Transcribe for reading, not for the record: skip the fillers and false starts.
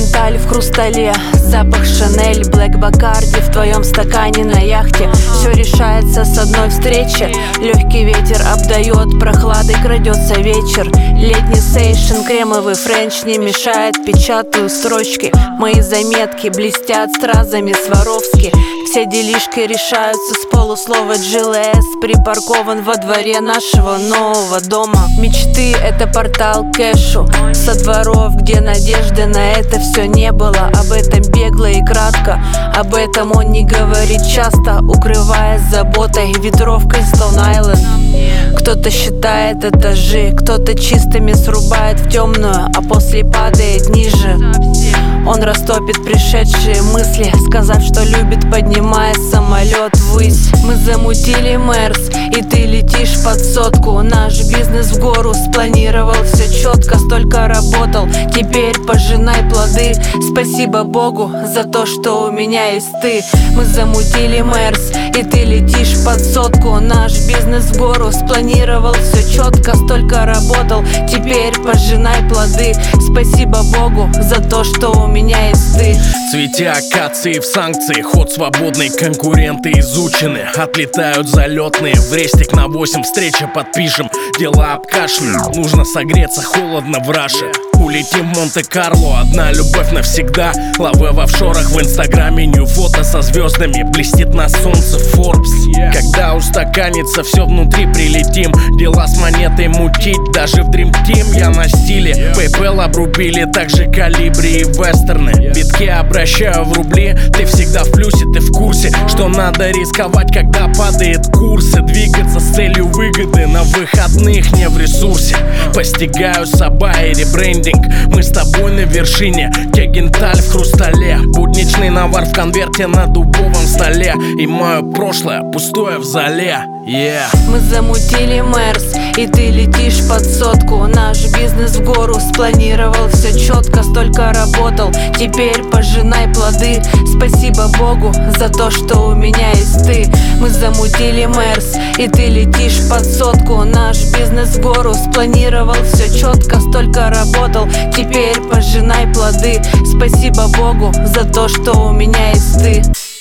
Кегенталь в хрустале, запах Шанель, Блэк Бакарди в твоем стакане на яхте. Все решается с одной встречи. Легкий ветер обдает, прохладой крадется вечер. Летний сейшн, кремовый френч не мешает, печатаю строчки. Мои заметки блестят стразами Сваровски. Все делишки решаются с полуслова. GLS припаркован во дворе нашего нового дома. Мечты — это портал к кэшу, со дворов, где надежды на это все не было. Об этом бегло и кратко, об этом он не говорит часто, укрываясь заботой ветровкой Стоун-Айленд. Кто-то считает этажи, кто-то чистыми срубает в темную, а после падает ниже. Он растопит пришедшие мысли, сказав, что любит, поднимая самолет ввысь. Мы замутили Мерс, и ты летишь под сотку. Наш бизнес в гору спланировал все четко, столько работал, теперь пожинай плоды. Спасибо Богу за то, что у меня есть ты. Мы замутили Мерс, и ты летишь под сотку. Наш бизнес в гору спланировал все четко, столько работал, теперь пожинай плоды. Спасибо Богу за то, что у меня есть ты. Цветя акации в санкции, ход свободный, конкуренты изучены. Отлетают залетные, в рестик на 8 встреча подпишем. Дела обкашляют, нужно согреться, холодно в Раше. Улетим в Монте-Карло, одна любовь навсегда. Лаве в офшорах, в инстаграме нью фото со звездами. Блестит на солнце Forbes. Когда устаканится, все внутри прилетим. Дела с монетой мутить, даже в Dream Team я на стиле. PayPal обрубили, также Калибри и вестерны. Битки обращаю в рубли, ты всегда в плюсе, ты в курсе, что надо рисковать, когда падает курсы. Двигаться с целью выгоды, на выходных не в ресурсе. Постигаю Саба и ребрендинг, мы с тобой на вершине. Кегенталь в хрустале, будничный навар в конверте на дубовом столе. И мое прошлое пустое в зале. Мы замутили Мерс, и ты летишь под сотку. Наш бизнес в гору спланировал все четко, столько работал, теперь пожинай плоды. Спасибо Богу за то, что у меня есть ты. Мы замутили Мерс, и ты летишь под сотку. Наш бизнес в гору спланировал все четко, столько работал, теперь пожинай плоды. Спасибо Богу за то, что у меня есть ты.